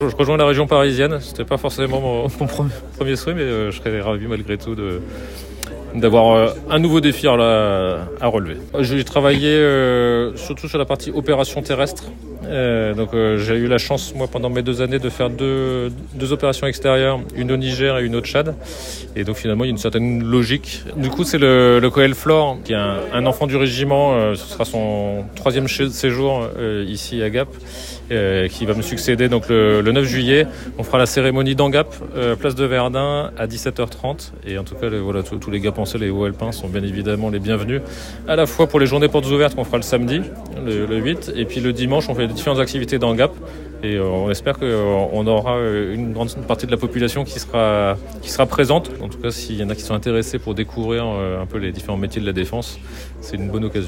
Je rejoins la région parisienne. C'était pas forcément mon premier souhait, mais je serais ravi malgré tout d'avoir un nouveau défi à relever. J'ai travaillé surtout sur la partie opération terrestre. Donc j'ai eu la chance, moi, pendant mes 2 années, de faire deux opérations extérieures, une au Niger et une au Tchad. Et donc finalement, il y a une certaine logique. Du coup, c'est le colonel Flore, qui est un enfant du régiment. Ce sera son 3e séjour ici à Gap, qui va me succéder donc le 9 juillet. On fera la cérémonie d'Angap, place de Verdun, à 17h30. Et en tout cas, tous les Gapençais, les Hauts-Alpins sont bien évidemment les bienvenus. À la fois pour les journées portes ouvertes qu'on fera le samedi, le 8, et puis le dimanche, on fait différentes activités dans Gap. Et on espère qu'on aura une grande partie de la population qui sera présente. En tout cas, s'il y en a qui sont intéressés pour découvrir un peu les différents métiers de la défense, c'est une bonne occasion.